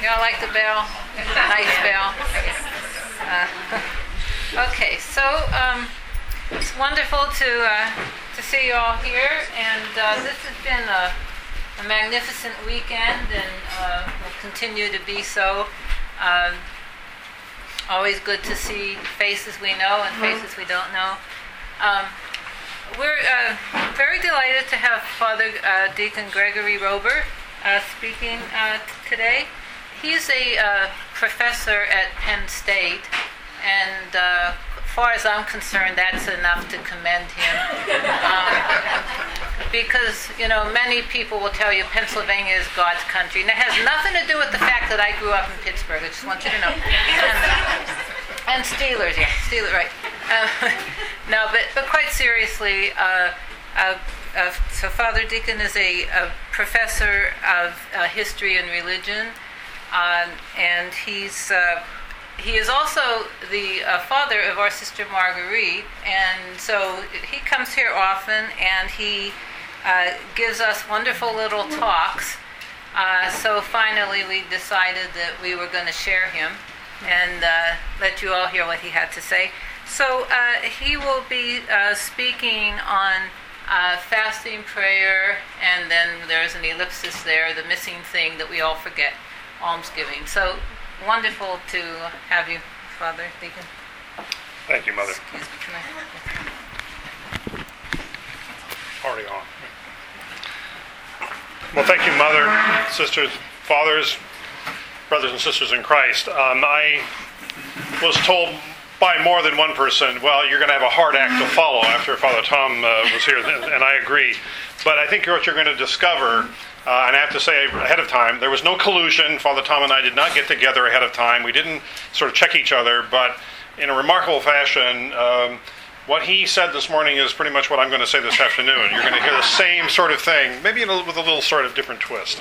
Y'all like the bell? Nice bell. Okay, so it's wonderful to see you all here, and this has been a magnificent weekend, and will continue to be so. Always good to see faces we know and faces we don't know. We're very delighted to have Father Deacon Gregory Rober speaking today. He's a professor at Penn State, and as far as I'm concerned, that's enough to commend him. Because, many people will tell you Pennsylvania is God's country, and it has nothing to do with the fact that I grew up in Pittsburgh. I just want you to know. And Steelers, yeah, Steelers, right. No, but quite seriously, so Father Deacon is a professor of history and religion, and he is also the father of our sister Marguerite, and so he comes here often, and he gives us wonderful little talks. So finally we decided that we were going to share him and let you all hear what he had to say. So he will be speaking on fasting, prayer, and then there's an ellipsis there, the missing thing that we all forget, almsgiving. So wonderful to have you, Father Deacon. Thank you, Mother. Excuse me, can I? Already on. Well, thank you, Mother, sisters, fathers, brothers and sisters in Christ. I was told by more than one person, well, you're going to have a hard act to follow after Father Tom was here, and I agree. But I think what you're going to discover, and I have to say ahead of time, there was no collusion. Father Tom and I did not get together ahead of time. We didn't sort of check each other, but in a remarkable fashion, what he said this morning is pretty much what I'm going to say this afternoon. You're going to hear the same sort of thing, maybe with a little sort of different twist.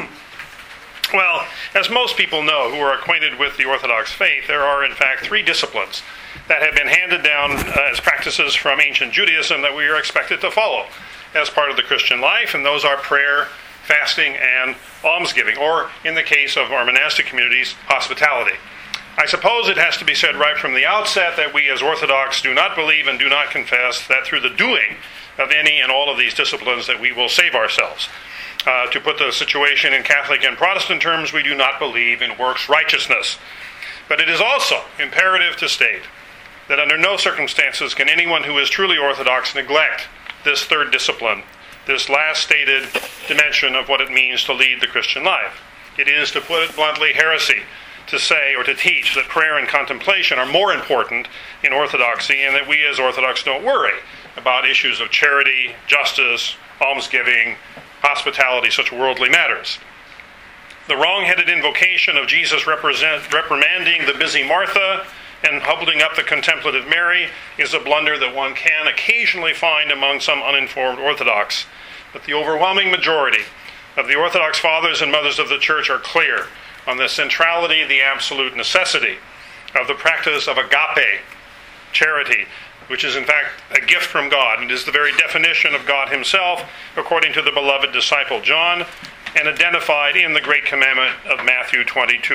Well, as most people know who are acquainted with the Orthodox faith, there are in fact three disciplines that have been handed down as practices from ancient Judaism that we are expected to follow as part of the Christian life, and those are prayer, fasting, and almsgiving, or in the case of our monastic communities, hospitality. I suppose it has to be said right from the outset that we as Orthodox do not believe and do not confess that through the doing of any and all of these disciplines that we will save ourselves. To put the situation in Catholic and Protestant terms, we do not believe in works righteousness. But it is also imperative to state that under no circumstances can anyone who is truly Orthodox neglect this third discipline, this last stated dimension of what it means to lead the Christian life. It is, to put it bluntly, heresy to say or to teach that prayer and contemplation are more important in Orthodoxy, and that we as Orthodox don't worry about issues of charity, justice, almsgiving, hospitality, such worldly matters. The wrong-headed invocation of Jesus reprimanding the busy Martha and holding up the contemplative Mary is a blunder that one can occasionally find among some uninformed Orthodox. But the overwhelming majority of the Orthodox fathers and mothers of the Church are clear on the centrality, the absolute necessity of the practice of agape, charity, which is in fact a gift from God, and is the very definition of God himself, according to the beloved disciple John, and identified in the great commandment of Matthew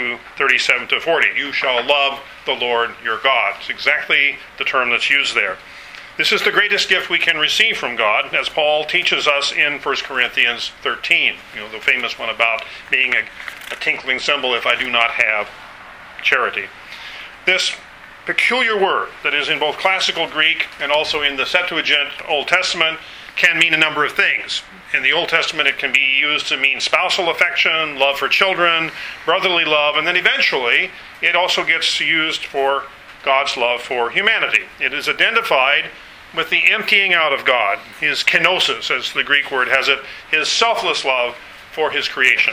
22:37-40. You shall love the Lord your God. It's exactly the term that's used there. This is the greatest gift we can receive from God, as Paul teaches us in 1 Corinthians 13, the famous one about being a tinkling cymbal if I do not have charity. This peculiar word that is in both classical Greek and also in the Septuagint Old Testament can mean a number of things. In the Old Testament, it can be used to mean spousal affection, love for children, brotherly love, and then eventually it also gets used for God's love for humanity. It is identified with the emptying out of God, his kenosis, as the Greek word has it, his selfless love for his creation.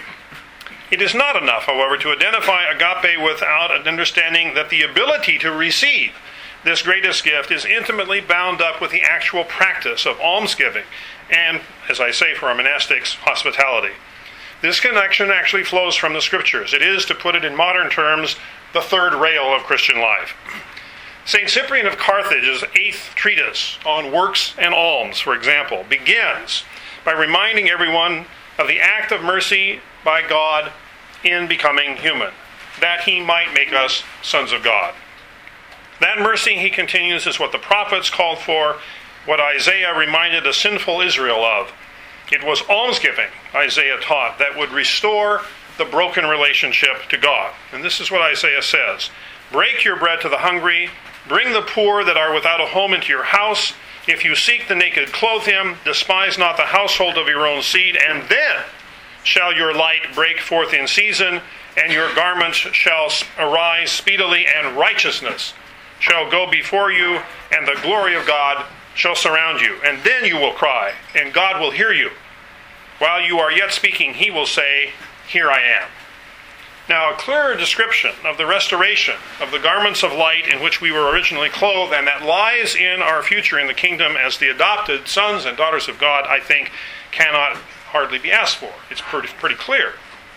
It is not enough, however, to identify agape without an understanding that the ability to receive this greatest gift is intimately bound up with the actual practice of almsgiving and, as I say for our monastics, hospitality. This connection actually flows from the Scriptures. It is, to put it in modern terms, the third rail of Christian life. St. Cyprian of Carthage's 8th treatise on works and alms, for example, begins by reminding everyone of the act of mercy by God in becoming human, that he might make us sons of God. That mercy, he continues, is what the prophets called for, what Isaiah reminded a sinful Israel of. It was almsgiving, Isaiah taught, that would restore the broken relationship to God. And this is what Isaiah says: "Break your bread to the hungry, bring the poor that are without a home into your house. If you seek the naked, clothe him. Despise not the household of your own seed, and then shall your light break forth in season, and your garments shall arise speedily, and righteousness shall go before you, and the glory of God shall surround you. And then you will cry, and God will hear you. While you are yet speaking, he will say, Here I am." Now, a clearer description of the restoration of the garments of light in which we were originally clothed, and that lies in our future in the kingdom as the adopted sons and daughters of God, I think cannot hardly be asked for. It's pretty clear.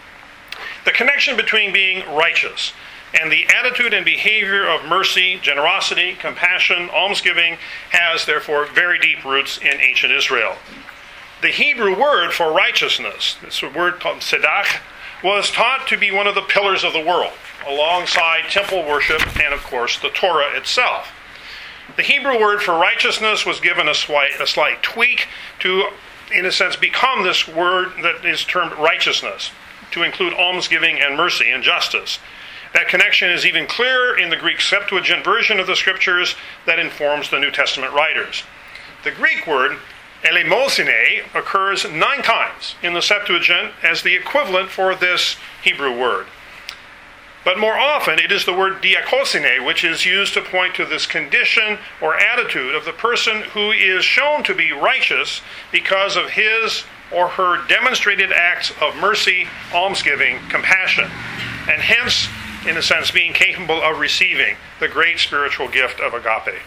The connection between being righteous and the attitude and behavior of mercy, generosity, compassion, almsgiving has, therefore, very deep roots in ancient Israel. The Hebrew word for righteousness, this word called tzedach, was taught to be one of the pillars of the world, alongside temple worship and, of course, the Torah itself. The Hebrew word for righteousness was given a slight tweak to, in a sense, become this word that is termed righteousness, to include almsgiving and mercy and justice. That connection is even clearer in the Greek Septuagint version of the Scriptures that informs the New Testament writers. The Greek word eleemosine occurs 9 times in the Septuagint as the equivalent for this Hebrew word. But more often it is the word diakosine which is used to point to this condition or attitude of the person who is shown to be righteous because of his or her demonstrated acts of mercy, almsgiving, compassion, and hence, in a sense, being capable of receiving the great spiritual gift of agape.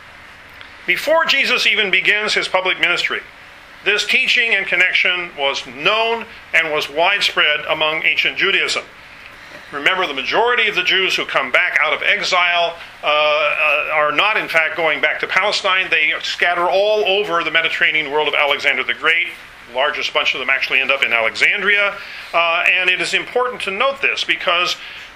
Before Jesus even begins his public ministry, this teaching and connection was known and was widespread among ancient Judaism. Remember, the majority of the Jews who come back out of exile are not, in fact, going back to Palestine. They scatter all over the Mediterranean world of Alexander the Great. The largest bunch of them actually end up in Alexandria. And it is important to note this because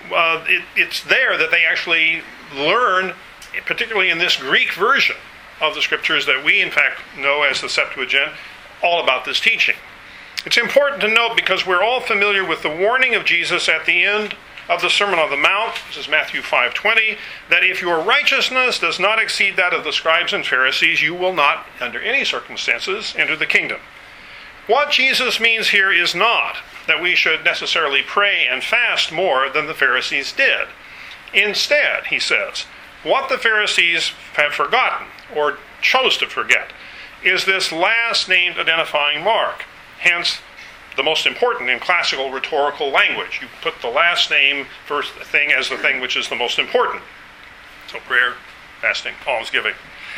it's there that they actually learn, particularly in this Greek version of the Scriptures that we, in fact, know as the Septuagint, all about this teaching. It's important to note because we're all familiar with the warning of Jesus at the end of the Sermon on the Mount, this is Matthew 5:20, that if your righteousness does not exceed that of the scribes and Pharisees, you will not, under any circumstances, enter the kingdom. What Jesus means here is not that we should necessarily pray and fast more than the Pharisees did. Instead, he says, what the Pharisees have forgotten, or chose to forget, is this last named identifying mark. Hence, the most important in classical rhetorical language. You put the last name first thing as the thing which is the most important. So prayer, fasting, almsgiving.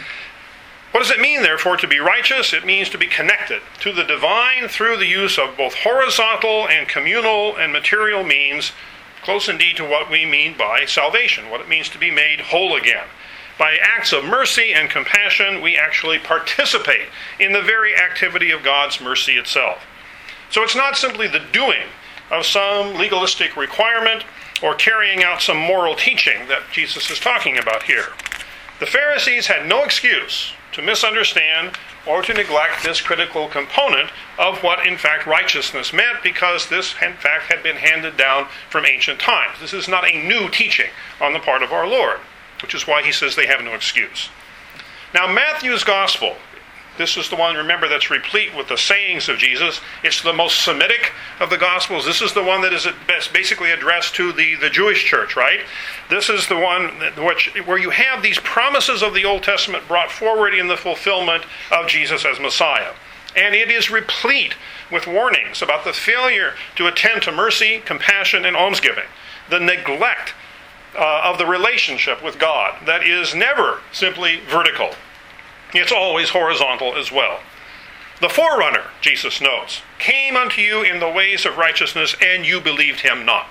What does it mean, therefore, to be righteous? It means to be connected to the divine through the use of both horizontal and communal and material means, close indeed to what we mean by salvation, what it means to be made whole again. By acts of mercy and compassion, we actually participate in the very activity of God's mercy itself. So it's not simply the doing of some legalistic requirement or carrying out some moral teaching that Jesus is talking about here. The Pharisees had no excuse to misunderstand or to neglect this critical component of what, in fact, righteousness meant, because this, in fact, had been handed down from ancient times. This is not a new teaching on the part of our Lord, which is why he says they have no excuse. Now, Matthew's Gospel, this is the one, remember, that's replete with the sayings of Jesus. It's the most Semitic of the Gospels. This is the one that is basically addressed to the Jewish church, right? This is the one where you have these promises of the Old Testament brought forward in the fulfillment of Jesus as Messiah. And it is replete with warnings about the failure to attend to mercy, compassion, and almsgiving, the neglect of the relationship with God that is never simply vertical. It's always horizontal as well. The forerunner, Jesus notes, came unto you in the ways of righteousness, and you believed him not.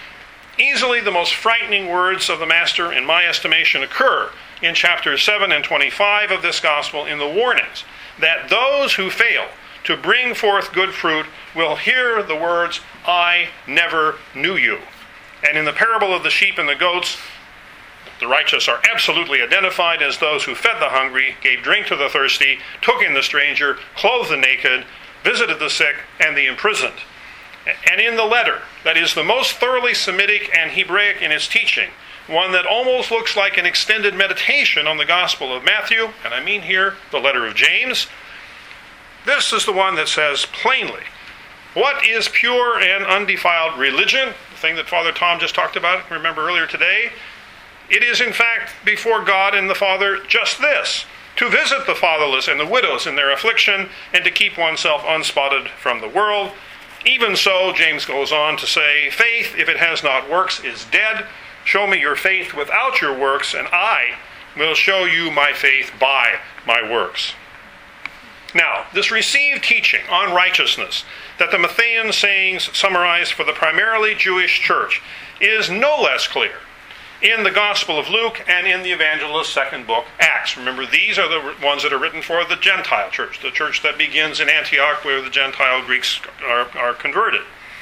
Easily the most frightening words of the Master, in my estimation, occur in chapters 7 and 25 of this Gospel in the warnings that those who fail to bring forth good fruit will hear the words, I never knew you. And in the parable of the sheep and the goats, the righteous are absolutely identified as those who fed the hungry, gave drink to the thirsty, took in the stranger, clothed the naked, visited the sick, and the imprisoned. And in the letter, that is the most thoroughly Semitic and Hebraic in its teaching, one that almost looks like an extended meditation on the Gospel of Matthew, and I mean here the letter of James, this is the one that says plainly, what is pure and undefiled religion? The thing that Father Tom just talked about, remember earlier today? It is in fact before God and the Father just this, to visit the fatherless and the widows in their affliction, and to keep oneself unspotted from the world. Even so, James goes on to say, faith, if it has not works, is dead. Show me your faith without your works, and I will show you my faith by my works. Now, this received teaching on righteousness that the Matthean sayings summarize for the primarily Jewish church is no less clear in the Gospel of Luke and in the evangelist's second book, Acts. Remember, these are the ones that are written for the Gentile church, the church that begins in Antioch where the Gentile Greeks are converted.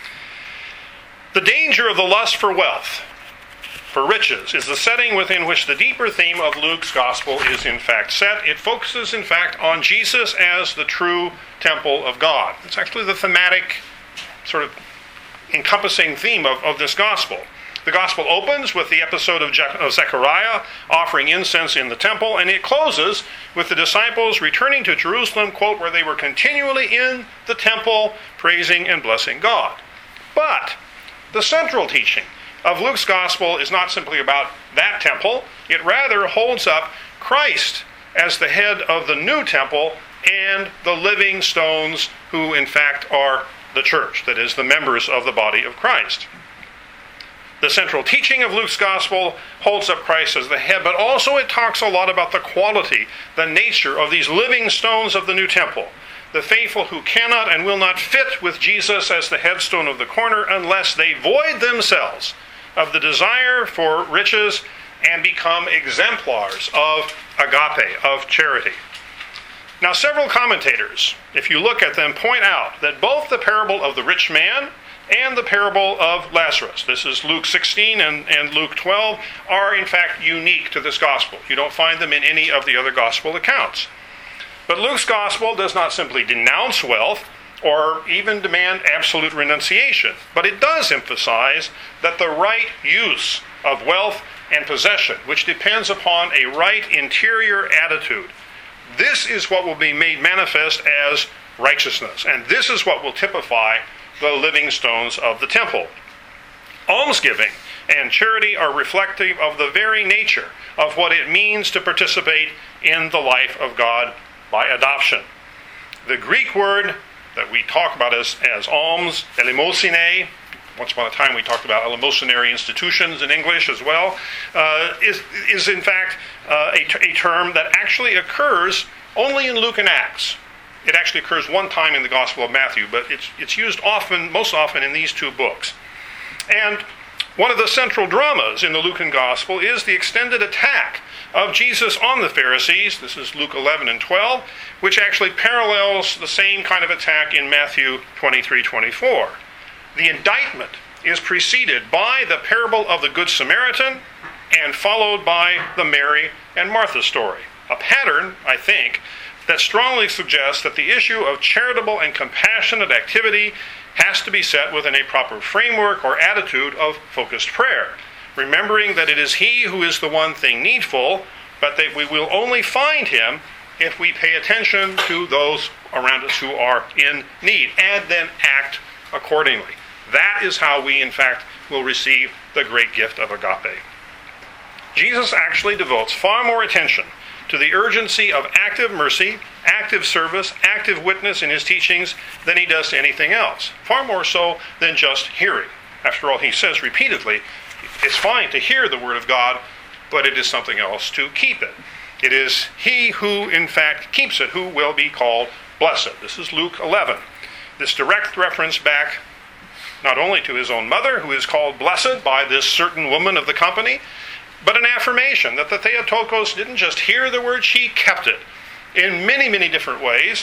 The danger of the lust for wealth, for riches, is the setting within which the deeper theme of Luke's Gospel is in fact set. It focuses in fact on Jesus as the true temple of God. It's actually the thematic sort of encompassing theme of this Gospel. The Gospel opens with the episode of Zechariah offering incense in the temple, and it closes with the disciples returning to Jerusalem, quote, where they were continually in the temple praising and blessing God. But the central teaching of Luke's Gospel is not simply about that temple. It rather holds up Christ as the head of the new temple and the living stones who in fact are the church, that is, the members of the body of Christ. The central teaching of Luke's Gospel holds up Christ as the head, but also it talks a lot about the quality, the nature of these living stones of the new temple, the faithful who cannot and will not fit with Jesus as the headstone of the corner unless they void themselves of the desire for riches and become exemplars of agape, of charity. Now, several commentators, if you look at them, point out that both the parable of the rich man and the parable of Lazarus, this is Luke 16 and Luke 12, are in fact unique to this gospel. You don't find them in any of the other gospel accounts. But Luke's gospel does not simply denounce wealth or even demand absolute renunciation, but it does emphasize that the right use of wealth and possession, which depends upon a right interior attitude, this is what will be made manifest as righteousness, and this is what will typify the living stones of the temple. Almsgiving and charity are reflective of the very nature of what it means to participate in the life of God by adoption. The Greek word that we talk about as alms, eleemosine, once upon a time we talked about eleemosynary institutions in English as well, is in fact a term that actually occurs only in Luke and Acts. It actually occurs one time in the Gospel of Matthew, but it's used often, most often in these two books. And one of the central dramas in the Lucan Gospel is the extended attack of Jesus on the Pharisees. This is Luke 11 and 12, which actually parallels the same kind of attack in Matthew 23-24. The indictment is preceded by the parable of the Good Samaritan and followed by the Mary and Martha story. A pattern, I think, that strongly suggests that the issue of charitable and compassionate activity has to be set within a proper framework or attitude of focused prayer, remembering that it is He who is the one thing needful, but that we will only find Him if we pay attention to those around us who are in need, and then act accordingly. That is how we, in fact, will receive the great gift of agape. Jesus actually devotes far more attention to the urgency of active mercy, active service, active witness in his teachings than he does to anything else. Far more so than just hearing. After all, he says repeatedly, it's fine to hear the word of God, but it is something else to keep it. It is he who, in fact, keeps it who will be called blessed. This is Luke 11. This direct reference back not only to his own mother, who is called blessed by this certain woman of the company, but an affirmation that the Theotokos didn't just hear the word, she kept it in many, many different ways,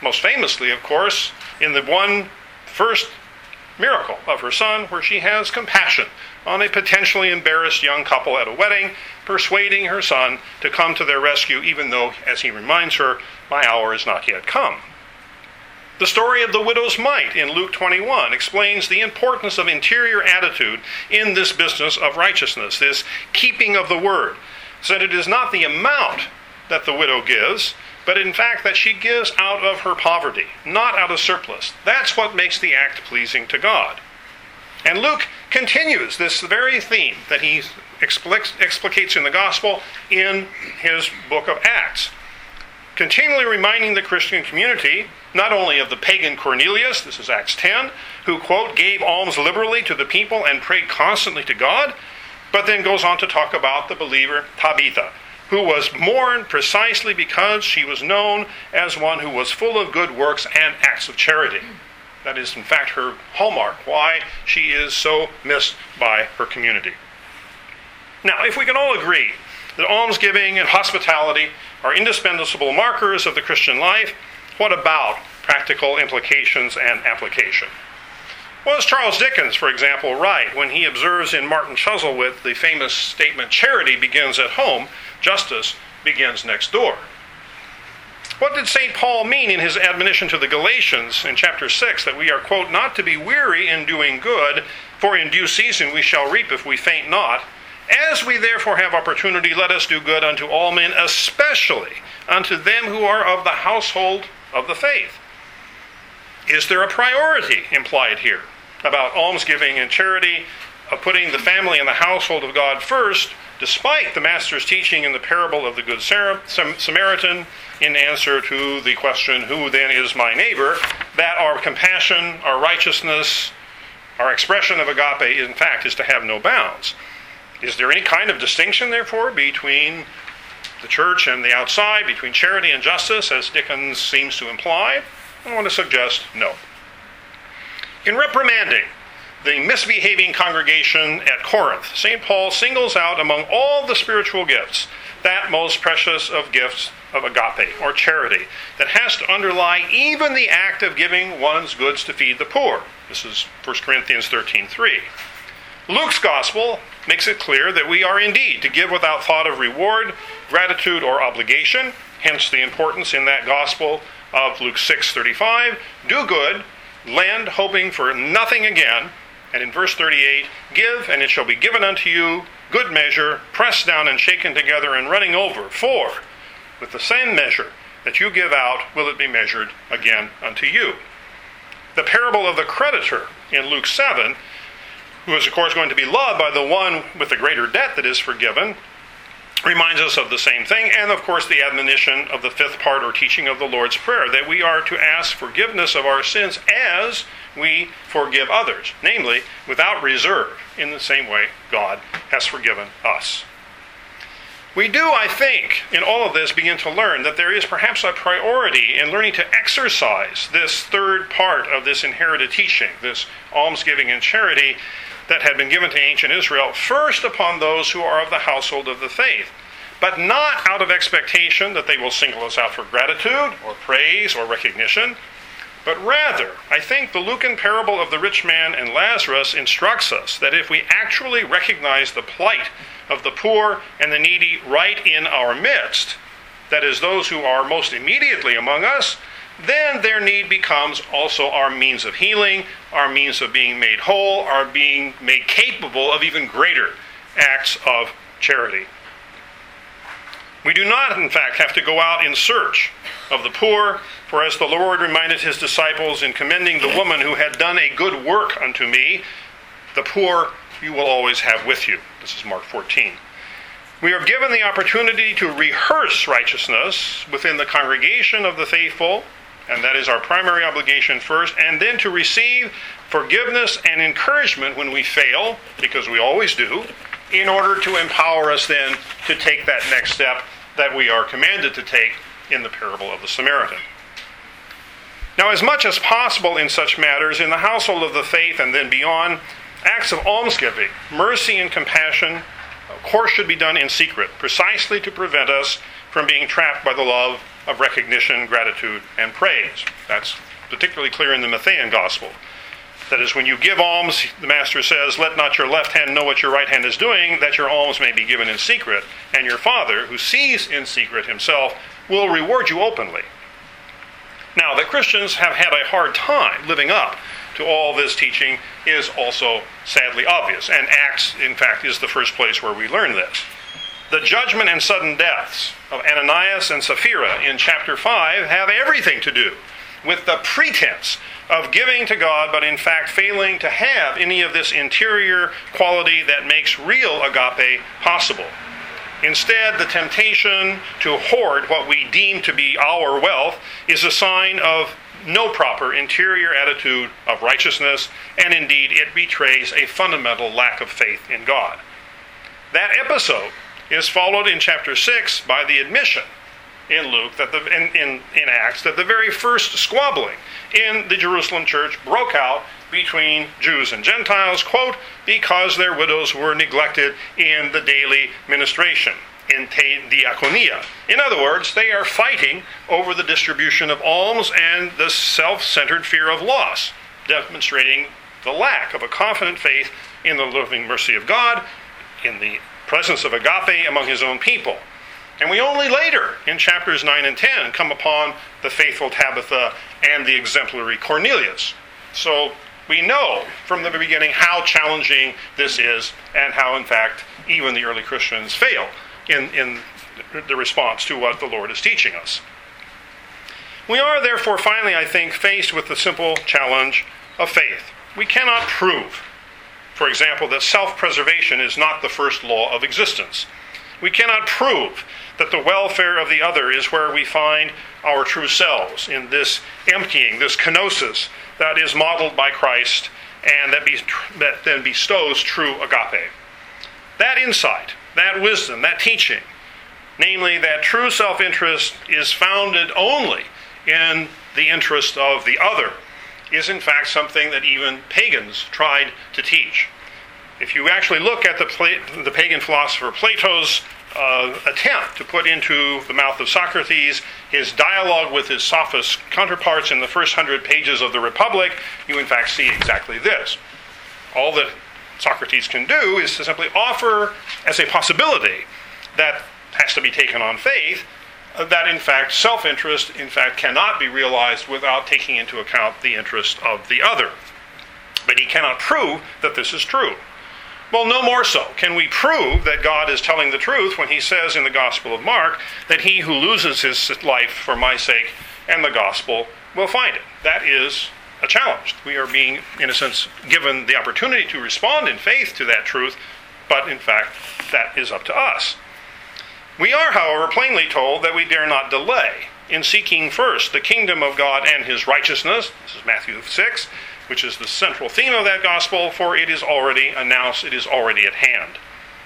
most famously, of course, in the one first miracle of her son, where she has compassion on a potentially embarrassed young couple at a wedding, persuading her son to come to their rescue, even though, as he reminds her, my hour is not yet come. The story of the widow's mite in Luke 21 explains the importance of interior attitude in this business of righteousness, this keeping of the word, so that it is not the amount that the widow gives, but in fact that she gives out of her poverty, not out of surplus. That's what makes the act pleasing to God. And Luke continues this very theme that he explicates in the gospel in his book of Acts, continually reminding the Christian community not only of the pagan Cornelius, this is Acts 10, who, quote, gave alms liberally to the people and prayed constantly to God, but then goes on to talk about the believer Tabitha, who was mourned precisely because she was known as one who was full of good works and acts of charity. That is, in fact, her hallmark, why she is so missed by her community. Now, if we can all agree that almsgiving and hospitality are indispensable markers of the Christian life, what about practical implications and application? What does Charles Dickens, for example, write when he observes in Martin Chuzzlewit the famous statement, "Charity begins at home, justice begins next door"? What did St. Paul mean in his admonition to the Galatians in chapter 6, that we are, quote, not to be weary in doing good, for in due season we shall reap if we faint not? As we therefore have opportunity, let us do good unto all men, especially unto them who are of the household of the faith. Is there a priority implied here about almsgiving and charity, of putting the family and the household of God first, despite the Master's teaching in the parable of the Good Samaritan in answer to the question, who then is my neighbor, that our compassion, our righteousness, our expression of agape, in fact, is to have no bounds? Is there any kind of distinction, therefore, between the church and the outside, between charity and justice, as Dickens seems to imply? I want to suggest no. In reprimanding the misbehaving congregation at Corinth, St. Paul singles out among all the spiritual gifts that most precious of gifts of agape, or charity, that has to underlie even the act of giving one's goods to feed the poor. This is 1 Corinthians 13:3. Luke's gospel makes it clear that we are indeed to give without thought of reward, gratitude, or obligation, hence the importance in that gospel of Luke 6:35, do good, lend, hoping for nothing again, and in verse 38, give, and it shall be given unto you, good measure, pressed down and shaken together and running over, for with the same measure that you give out will it be measured again unto you. The parable of the creditor in Luke 7, who is of course going to be loved by the one with the greater debt that is forgiven, reminds us of the same thing, and of course the admonition of the fifth part or teaching of the Lord's Prayer, that we are to ask forgiveness of our sins as we forgive others, namely without reserve, in the same way God has forgiven us. We do, I think, in all of this begin to learn that there is perhaps a priority in learning to exercise this third part of this inherited teaching, this almsgiving and charity that had been given to ancient Israel, first upon those who are of the household of the faith, but not out of expectation that they will single us out for gratitude or praise or recognition, but rather, I think the Lucan parable of the rich man and Lazarus instructs us that if we actually recognize the plight of the poor and the needy right in our midst, that is, those who are most immediately among us, then their need becomes also our means of healing, our means of being made whole, our being made capable of even greater acts of charity. We do not, in fact, have to go out in search of the poor, for as the Lord reminded his disciples in commending the woman who had done a good work unto me, the poor you will always have with you. This is Mark 14. We are given the opportunity to rehearse righteousness within the congregation of the faithful, and that is our primary obligation first, and then to receive forgiveness and encouragement when we fail, because we always do, in order to empower us then to take that next step that we are commanded to take in the parable of the Samaritan. Now, as much as possible in such matters, in the household of the faith and then beyond, acts of almsgiving, mercy, and compassion, of course, should be done in secret, precisely to prevent us from being trapped by the love of recognition, gratitude, and praise. That's particularly clear in the Matthean Gospel. That is, when you give alms, the Master says, let not your left hand know what your right hand is doing, that your alms may be given in secret, and your Father, who sees in secret himself, will reward you openly. Now, that Christians have had a hard time living up to all this teaching is also sadly obvious, and Acts, in fact, is the first place where we learn this. The judgment and sudden deaths of Ananias and Sapphira in chapter 5 have everything to do with the pretense of giving to God, but in fact failing to have any of this interior quality that makes real agape possible. Instead, the temptation to hoard what we deem to be our wealth is a sign of no proper interior attitude of righteousness, and indeed it betrays a fundamental lack of faith in God. That episode is followed in chapter 6 by the admission in Luke, that in Acts, that the very first squabbling in the Jerusalem church broke out between Jews and Gentiles, quote, because their widows were neglected in the daily ministration, in diaconia. In other words, they are fighting over the distribution of alms and the self-centered fear of loss, demonstrating the lack of a confident faith in the loving mercy of God, in the presence of agape among his own people. And we only later, in chapters 9 and 10, come upon the faithful Tabitha and the exemplary Cornelius. So we know from the beginning how challenging this is, and how, in fact, even the early Christians fail in the response to what the Lord is teaching us. We are, therefore, finally, I think, faced with the simple challenge of faith. We cannot prove, for example, that self-preservation is not the first law of existence. We cannot prove that the welfare of the other is where we find our true selves, in this emptying, this kenosis that is modeled by Christ and that then bestows true agape. That insight, that wisdom, that teaching, namely that true self-interest is founded only in the interest of the other, is in fact something that even pagans tried to teach. If you actually look at the pagan philosopher Plato's attempt to put into the mouth of Socrates his dialogue with his sophist counterparts in the first 100 pages of the Republic, you in fact see exactly this. All that Socrates can do is to simply offer as a possibility that has to be taken on faith, that in fact self-interest in fact cannot be realized without taking into account the interest of the other. But he cannot prove that this is true. Well, no more so can we prove that God is telling the truth when he says in the Gospel of Mark that he who loses his life for my sake and the gospel will find it. That is a challenge. We are being, in a sense, given the opportunity to respond in faith to that truth, but in fact, that is up to us. We are, however, plainly told that we dare not delay in seeking first the kingdom of God and his righteousness. This is Matthew 6. Which is the central theme of that gospel, for it is already announced, it is already at hand.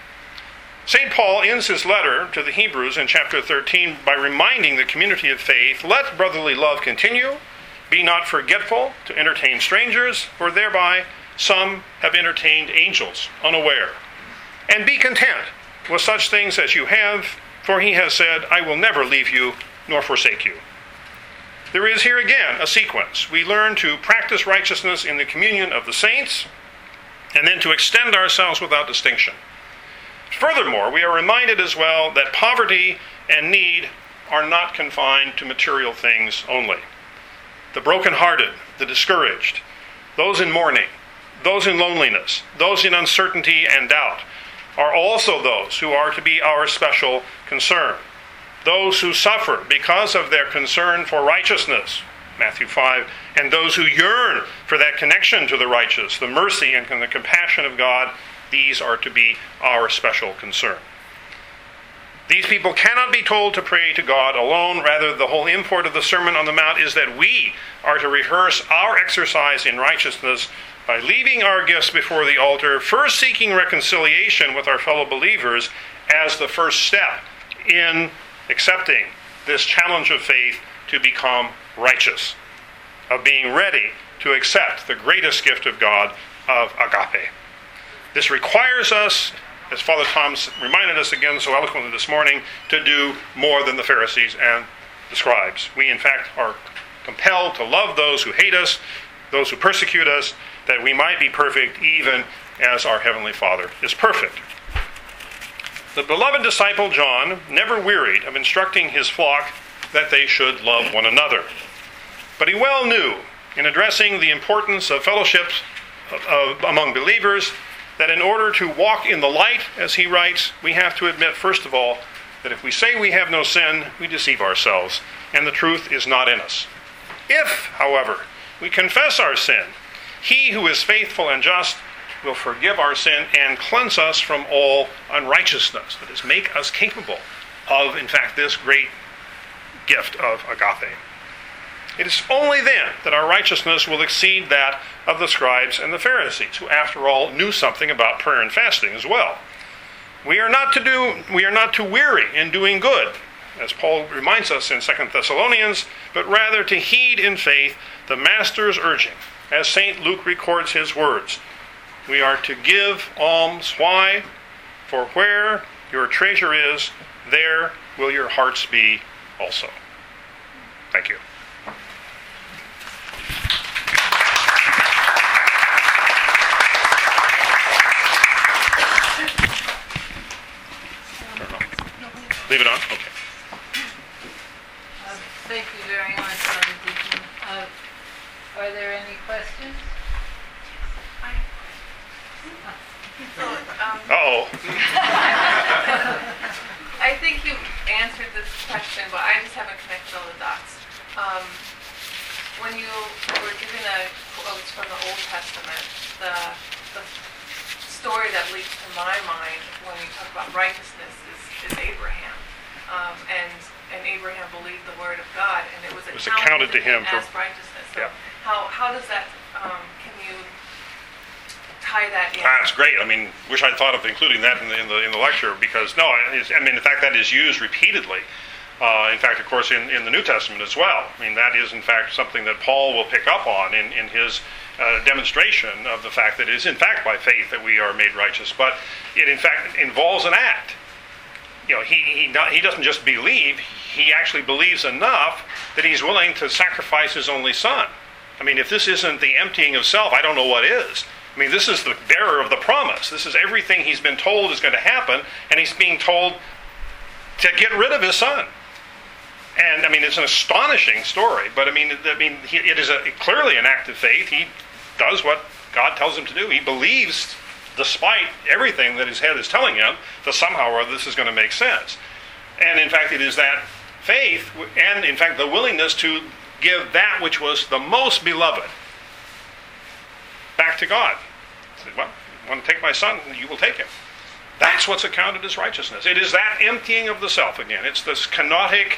St. Paul ends his letter to the Hebrews in chapter 13 by reminding the community of faith, let brotherly love continue, be not forgetful to entertain strangers, for thereby some have entertained angels unaware. And be content with such things as you have, for he has said, I will never leave you nor forsake you. There is here again a sequence. We learn to practice righteousness in the communion of the saints, and then to extend ourselves without distinction. Furthermore, we are reminded as well that poverty and need are not confined to material things only. The brokenhearted, the discouraged, those in mourning, those in loneliness, those in uncertainty and doubt, are also those who are to be our special concern. Those who suffer because of their concern for righteousness, Matthew 5, and those who yearn for that connection to the righteous, the mercy and the compassion of God, these are to be our special concern. These people cannot be told to pray to God alone. Rather, the whole import of the Sermon on the Mount is that we are to rehearse our exercise in righteousness by leaving our gifts before the altar, first seeking reconciliation with our fellow believers as the first step in accepting this challenge of faith to become righteous, of being ready to accept the greatest gift of God, of agape. This requires us, as Father Tom reminded us again so eloquently this morning, to do more than the Pharisees and the scribes. We, in fact, are compelled to love those who hate us, those who persecute us, that we might be perfect even as our Heavenly Father is perfect. The beloved disciple John never wearied of instructing his flock that they should love one another. But he well knew, in addressing the importance of fellowship among believers, that in order to walk in the light, as he writes, we have to admit, first of all, that if we say we have no sin, we deceive ourselves, and the truth is not in us. If, however, we confess our sin, he who is faithful and just will forgive our sin and cleanse us from all unrighteousness. That is, make us capable of, in fact, this great gift of agape. It is only then that our righteousness will exceed that of the scribes and the Pharisees, who, after all, knew something about prayer and fasting as well. We are not to weary in doing good, as Paul reminds us in 2 Thessalonians, but rather to heed in faith the Master's urging, as St. Luke records his words. We are to give alms. Why? For where your treasure is, there will your hearts be also. Thank you. Leave it on? Okay. Thank you very much, Brother Deacon. Are there any questions? Uh-oh. I think you answered this question, but I just haven't connected all the dots. When you were given a quote from the Old Testament, the story that leaps to my mind when you talk about righteousness is Abraham. And Abraham believed the word of God, and it was accounted to him as righteousness. So yeah. How does that, can you tie that in? That's great. I mean, wish I'd thought of including that in the lecture, because in fact, that is used repeatedly. In fact, of course, in the New Testament as well. I mean, that is in fact something that Paul will pick up on in his demonstration of the fact that it is in fact by faith that we are made righteous. But it in fact involves an act. You know, he doesn't just believe; he actually believes enough that he's willing to sacrifice his only son. I mean, if this isn't the emptying of self, I don't know what is. I mean, this is the bearer of the promise. This is everything he's been told is going to happen, and he's being told to get rid of his son. And I mean, it's an astonishing story. But it is clearly an act of faith. He does what God tells him to do. He believes, despite everything that his head is telling him, that somehow or other this is going to make sense. And in fact, it is that faith, and in fact the willingness to give that which was the most beloved back to God. He said, well, you want to take my son, you will take him. That's what's accounted as righteousness. It is that emptying of the self again. It's this kenotic,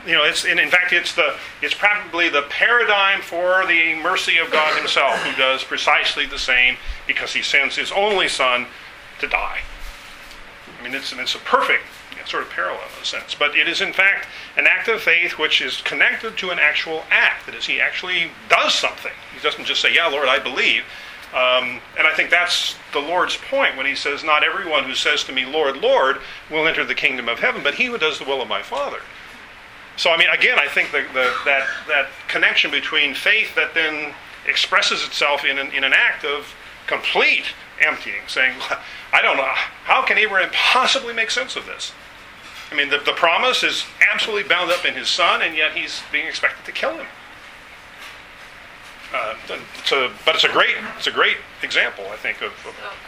it's probably the paradigm for the mercy of God himself, who does precisely the same because he sends his only son to die. I mean, it's a perfect sort of parallel in a sense. But it is in fact an act of faith which is connected to an actual act. That is, he actually does something. He doesn't just say, yeah, Lord, I believe. And I think that's the Lord's point when he says, not everyone who says to me, Lord, Lord, will enter the kingdom of heaven, but he who does the will of my Father. So, I mean, again, I think that connection between faith that then expresses itself in an act of complete emptying, saying, I don't know, how can Abraham possibly make sense of this? I mean, the promise is absolutely bound up in his son, and yet he's being expected to kill him. But it's a great example, I think, of.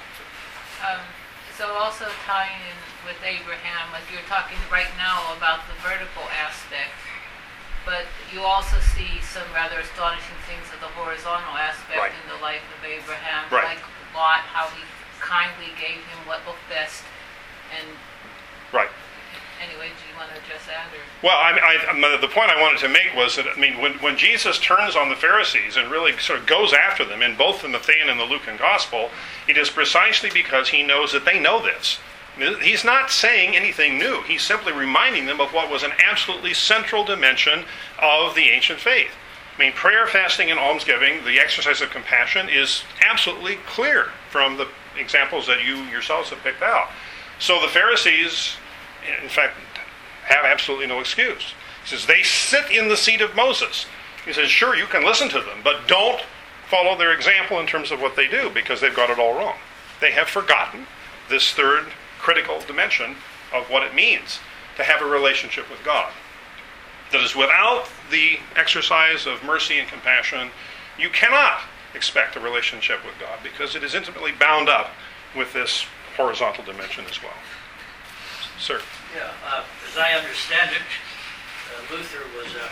So also tying in with Abraham, like you're talking right now about the vertical aspect, but you also see some rather astonishing things of the horizontal aspect right. in the life of Abraham, right. like Lot, how he kindly gave him what looked best, and right. Anyway, do you want to address that? Or? Well, the point I wanted to make was that, I mean, when Jesus turns on the Pharisees and really sort of goes after them, in both the Matthean and the Lucan Gospel, it is precisely because he knows that they know this. He's not saying anything new. He's simply reminding them of what was an absolutely central dimension of the ancient faith. I mean, prayer, fasting, and almsgiving, the exercise of compassion, is absolutely clear from the examples that you yourselves have picked out. So the Pharisees, in fact, have absolutely no excuse. He says, they sit in the seat of Moses. He says, sure, you can listen to them, but don't follow their example in terms of what they do, because they've got it all wrong. They have forgotten this third critical dimension of what it means to have a relationship with God. That is, without the exercise of mercy and compassion, you cannot expect a relationship with God, because it is intimately bound up with this horizontal dimension as well. Sir? Yeah, as I understand it, Luther was a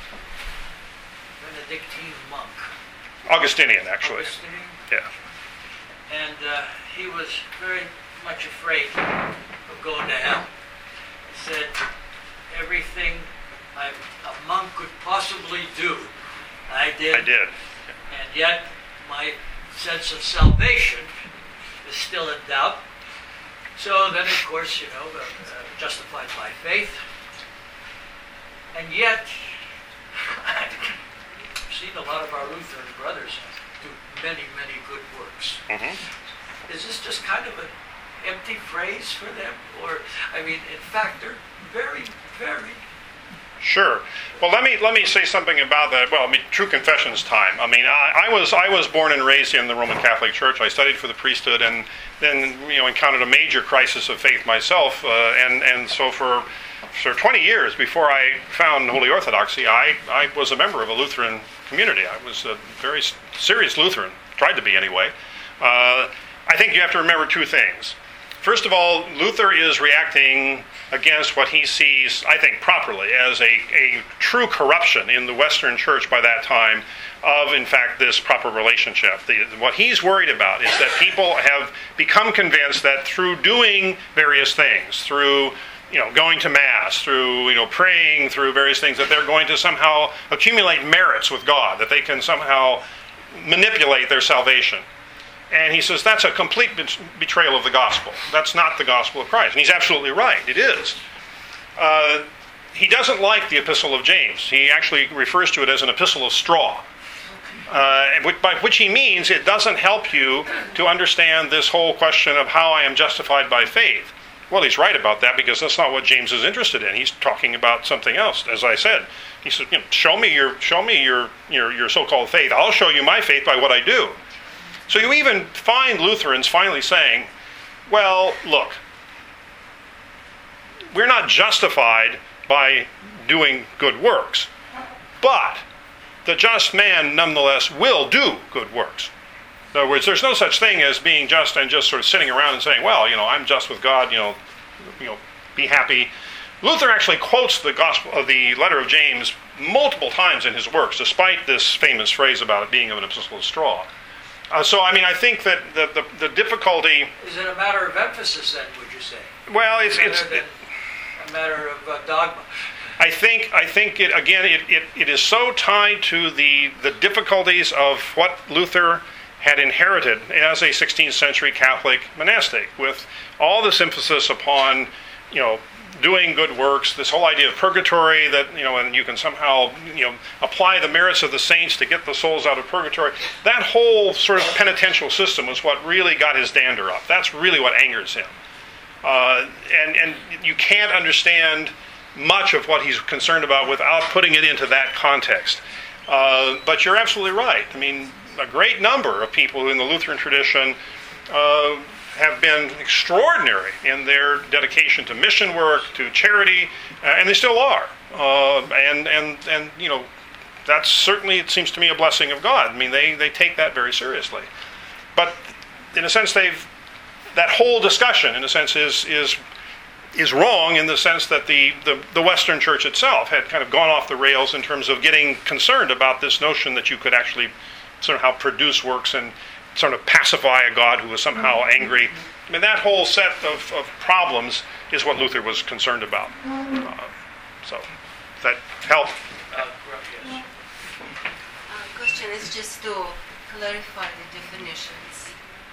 Benedictine monk. Augustinian, actually. Augustinian? Yeah. And he was very much afraid of going to hell. He said, everything a monk could possibly do, I did. I did. And yet, my sense of salvation is still in doubt. So then, of course, justified by faith. And yet, I've seen a lot of our Lutheran brothers do many, many good works. Mm-hmm. Is this just kind of an empty phrase for them? Or, in fact, they're very, very... Sure. Well, let me say something about that. Well, true confessions time. I was born and raised in the Roman Catholic Church. I studied for the priesthood, and then encountered a major crisis of faith myself. And so for 20 years before I found Holy Orthodoxy, I was a member of a Lutheran community. I was a very serious Lutheran, tried to be anyway. I think you have to remember two things. First of all, Luther is reacting against what he sees, I think properly, as a true corruption in the Western Church by that time of, in fact, this proper relationship. What he's worried about is that people have become convinced that through doing various things, through going to Mass, through praying, through various things, that they're going to somehow accumulate merits with God, that they can somehow manipulate their salvation. And he says that's a complete betrayal of the gospel. That's not the gospel of Christ. And he's absolutely right. It is. He doesn't like the Epistle of James. He actually refers to it as an epistle of straw. By which he means it doesn't help you to understand this whole question of how I am justified by faith. Well, he's right about that, because that's not what James is interested in. He's talking about something else. As I said, he said, show me your so-called faith. I'll show you my faith by what I do. So you even find Lutherans finally saying, well, look, we're not justified by doing good works, but the just man nonetheless will do good works. In other words, there's no such thing as being just and just sort of sitting around and saying, well, I'm just with God, be happy. Luther actually quotes the gospel of the letter of James multiple times in his works, despite this famous phrase about it being of an epistle of straw. So I think that the difficulty... Is it a matter of emphasis then, would you say? Well, it's a matter of dogma. I think it is so tied to the difficulties of what Luther had inherited as a 16th century Catholic monastic, with all this emphasis upon, doing good works, this whole idea of purgatory, that, and you can somehow, apply the merits of the saints to get the souls out of purgatory. That whole sort of penitential system was what really got his dander up. That's really what angers him. And you can't understand much of what he's concerned about without putting it into that context. But you're absolutely right. A great number of people in the Lutheran tradition have been extraordinary in their dedication to mission work, to charity, and they still are. And that's certainly, it seems to me, a blessing of God. They take that very seriously. But in a sense, that whole discussion, in a sense, is wrong, in the sense that the Western Church itself had kind of gone off the rails in terms of getting concerned about this notion that you could actually somehow produce works and sort of pacify a God who was somehow angry. That whole set of problems is what Luther was concerned about. So, does that help? Yes. Question is just to clarify the definitions.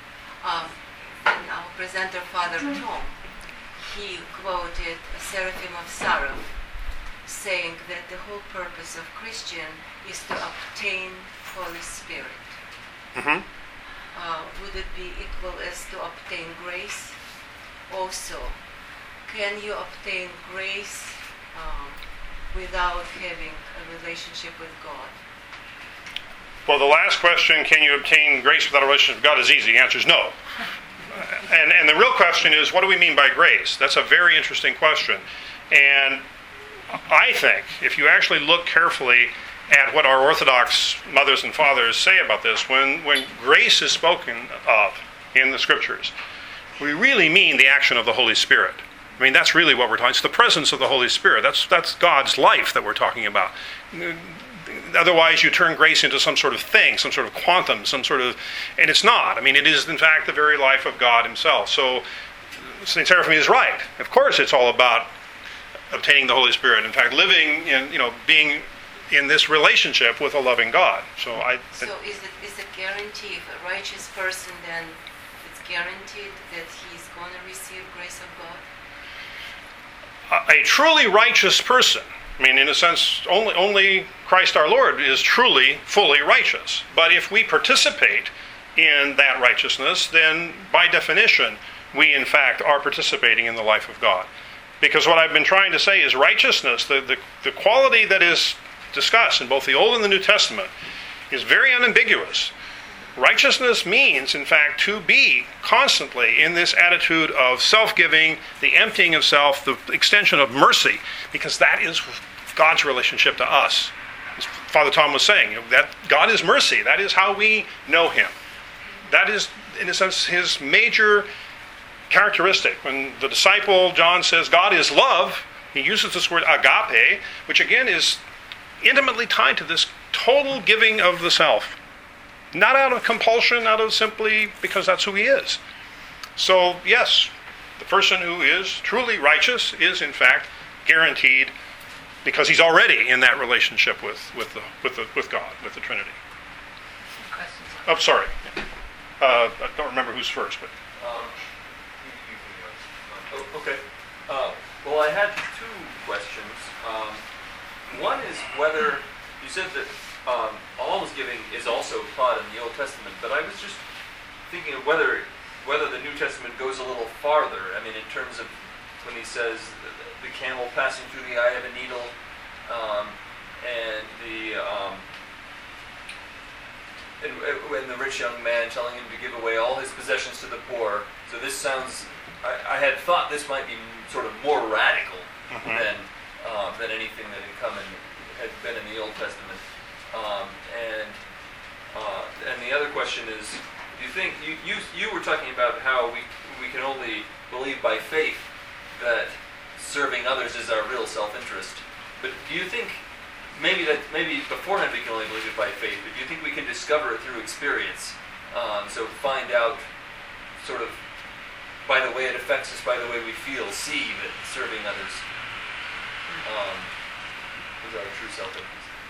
And our presenter, Father Tom, he quoted Seraphim of Sarov, saying that the whole purpose of Christian is to obtain Holy Spirit. Mm-hmm. Would it be equal as to obtain grace? Also, can you obtain grace without having a relationship with God? Well, the last question, can you obtain grace without a relationship with God, is easy. The answer is no. And the real question is, what do we mean by grace? That's a very interesting question. And I think, if you actually look carefully at what our Orthodox mothers and fathers say about this, when grace is spoken of in the Scriptures, we really mean the action of the Holy Spirit. I mean, that's really what we're talking. It's the presence of the Holy Spirit. That's God's life that we're talking about. Otherwise, you turn grace into some sort of thing, some sort of quantum, and it's not. I mean, it is, in fact, the very life of God himself. So St. Seraphim is right. Of course, it's all about obtaining the Holy Spirit. In fact, living in, being in this relationship with a loving God. So is it guarantee if a righteous person, then it's guaranteed that he's going to receive grace of God? A truly righteous person, I mean, in a sense, only Christ our Lord is truly, fully righteous. But if we participate in that righteousness, then by definition, we in fact are participating in the life of God. Because what I've been trying to say is righteousness, the quality that is discussed in both the Old and the New Testament, is very unambiguous. Righteousness means, in fact, to be constantly in this attitude of self-giving, the emptying of self, the extension of mercy, because that is God's relationship to us. As Father Tom was saying, that God is mercy. That is how we know him. That is, in a sense, his major characteristic. When the disciple John says God is love, he uses this word agape, which again is intimately tied to this total giving of the self. Not out of compulsion, out of simply because that's who he is. So, yes, the person who is truly righteous is, in fact, guaranteed because he's already in that relationship with God, with the Trinity. Questions? Oh, sorry. I don't remember who's first, but... Okay. Well, I had two questions. One is whether you said that almsgiving is also taught in the Old Testament, but I was just thinking of whether the New Testament goes a little farther. I mean, in terms of when he says the camel passing through the eye of a needle, and the rich young man telling him to give away all his possessions to the poor. So this sounds. I had thought this might be sort of more radical than anything that had been in the Old Testament. And the other question is, do you think you were talking about how we can only believe by faith that serving others is our real self-interest? But do you think maybe beforehand we can only believe it by faith? But do you think we can discover it through experience? So find out sort of by the way it affects us, by the way we feel, see that serving others is our true self-interest.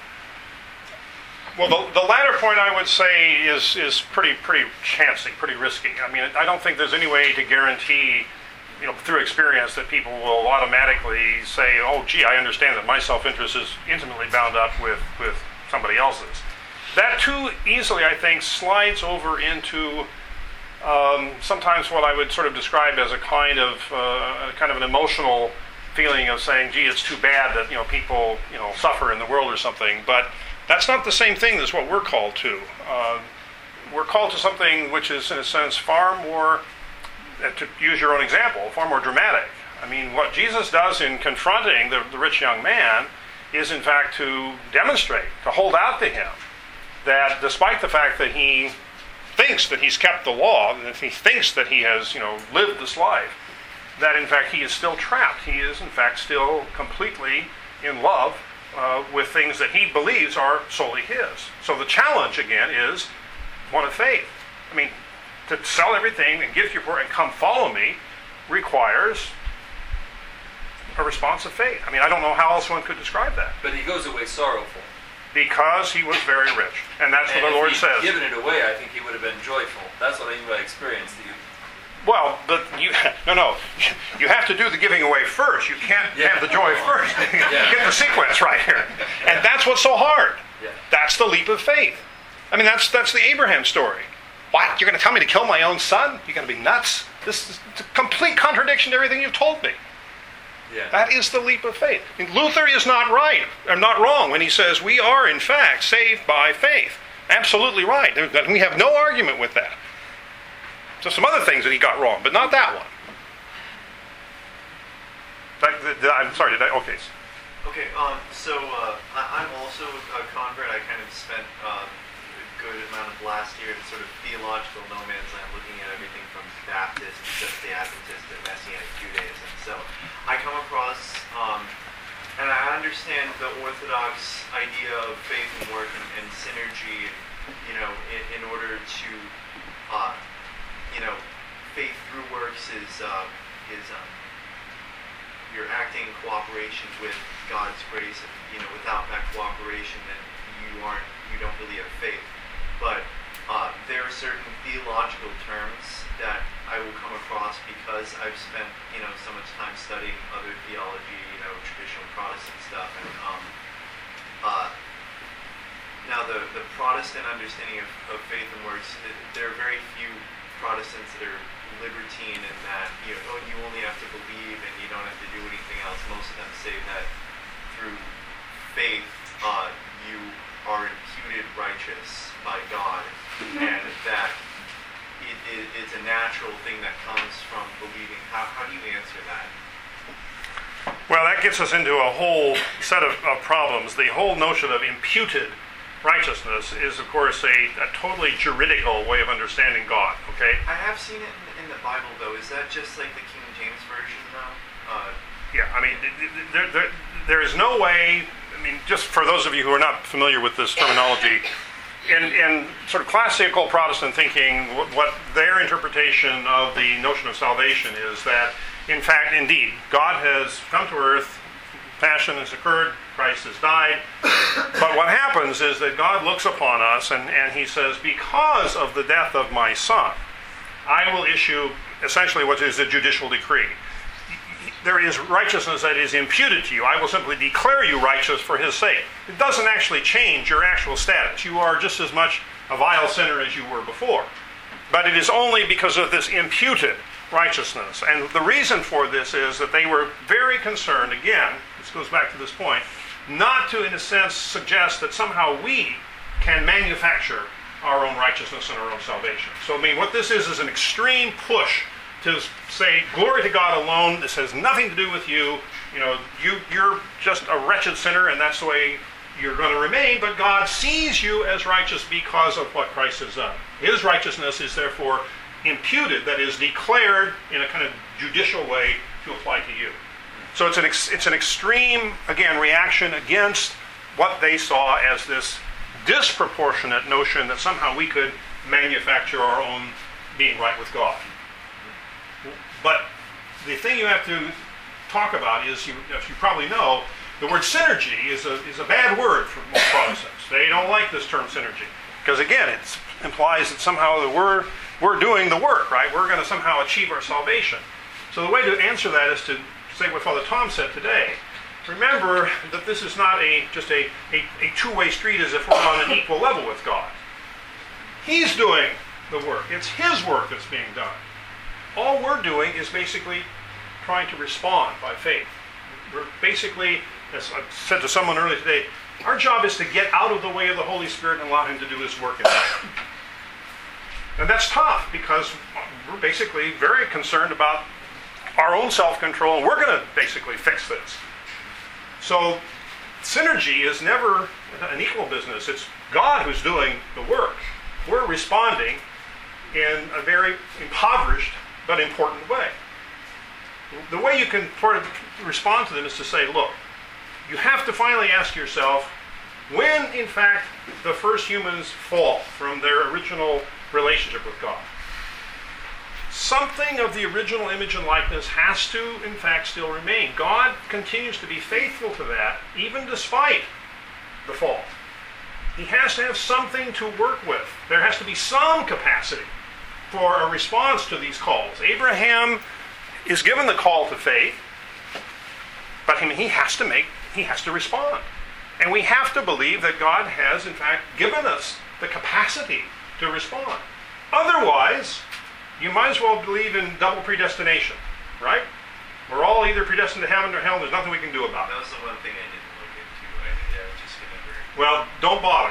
Well, the latter point I would say is pretty chancy, pretty risky. I mean, I don't think there's any way to guarantee, through experience, that people will automatically say, "Oh, gee, I understand that my self-interest is intimately bound up with somebody else's." That too easily, I think, slides over into sometimes what I would sort of describe as a kind of an emotional feeling of saying, "Gee, it's too bad that people suffer in the world or something." But that's not the same thing as what we're called to. We're called to something which is, in a sense, far more, to use your own example, far more dramatic. I mean, what Jesus does in confronting the rich young man is, in fact, to demonstrate, to hold out to him, that despite the fact that he thinks that he's kept the law, and if he thinks that he has, lived this life, that in fact he is still trapped. He is, in fact, still completely in love with things that he believes are solely his. So the challenge, again, is one of faith. I mean, to sell everything and give your poor and come follow me requires a response of faith. I mean, I don't know how else one could describe that. But he goes away sorrowful. Because he was very rich. And that's what the Lord says. If he'd given it away, I think he would have been joyful. That's what I mean by experience. Well, but you have to do the giving away first. You can't have the joy first. Get the sequence right here. And that's what's so hard. Yeah. That's the leap of faith. I mean, that's the Abraham story. What? You're going to tell me to kill my own son? You're going to be nuts? This is a complete contradiction to everything you've told me. Yeah. That is the leap of faith. And Luther is not right, or not wrong, when he says we are, in fact, saved by faith. Absolutely right. We have no argument with that. So some other things that he got wrong, but not that one. I'm sorry, did I? Okay. Okay, so I'm also a convert. I kind of spent a good amount of last year in sort of theological no man's land, looking at everything from Baptist, Seventh-day Adventist, and Messianic Judaism. So I come across, and I understand the Orthodox idea of faith and work and synergy, in order to, faith through works is you're acting in cooperation with God's grace. And, without that cooperation, then you don't really have faith. But there are certain theological terms that I will come across because I've spent so much time studying other theology, traditional Protestant stuff, and now the Protestant understanding of faith and works, there are very few Protestants that are libertine in that you only have to believe and you don't have to do anything else. Most of them say that through faith you are imputed righteous by God, and that it's a natural thing that comes from believing. How do you answer that? Well, that gets us into a whole set of problems. The whole notion of imputed righteousness is, of course, a totally juridical way of understanding God, okay? I have seen it in the Bible, though. Is that just like the King James Version, though? Yeah, I mean, there is no way, just for those of you who are not familiar with this terminology, in sort of classical Protestant thinking, what their interpretation of the notion of salvation is that, in fact, indeed, God has come to earth, passion has occurred, Christ has died, but what happens is that God looks upon us and he says, because of the death of my son, I will issue essentially what is a judicial decree. There is righteousness that is imputed to you. I will simply declare you righteous for his sake. It doesn't actually change your actual status. You are just as much a vile sinner as you were before. But it is only because of this imputed righteousness. And the reason for this is that they were very concerned, again, this goes back to this point, not to, in a sense, suggest that somehow we can manufacture our own righteousness and our own salvation. So, what this is an extreme push to say, glory to God alone, this has nothing to do with you, you're just a wretched sinner and that's the way you're going to remain, but God sees you as righteous because of what Christ has done. His righteousness is therefore imputed, that is declared in a kind of judicial way to apply to you. So it's an extreme, again, reaction against what they saw as this disproportionate notion that somehow we could manufacture our own being right with God. But the thing you have to talk about is, as you probably know, the word synergy is a bad word for most Protestants. They don't like this term synergy because, again, it implies that somehow that we're doing the work, right? We're going to somehow achieve our salvation. So the way to answer that is to say what Father Tom said today. Remember that this is not just a two-way street as if we're on an equal level with God. He's doing the work. It's his work that's being done. All we're doing is basically trying to respond by faith. We're basically, as I said to someone earlier today, our job is to get out of the way of the Holy Spirit and allow him to do his work in us. And that's tough because we're basically very concerned about our own self-control, and we're going to basically fix this. So synergy is never an equal business. It's God who's doing the work. We're responding in a very impoverished but important way. The way you can respond to them is to say, look, you have to finally ask yourself, when in fact the first humans fall from their original relationship with God, something of the original image and likeness has to, in fact, still remain. God continues to be faithful to that, even despite the fall. He has to have something to work with. There has to be some capacity for a response to these calls. Abraham is given the call to faith, but he has to respond. And we have to believe that God has, in fact, given us the capacity to respond. Otherwise, you might as well believe in double predestination, right? We're all either predestined to heaven or hell. There's nothing we can do about it. That was the one thing I didn't look into. I was just gonna very. Well, don't bother.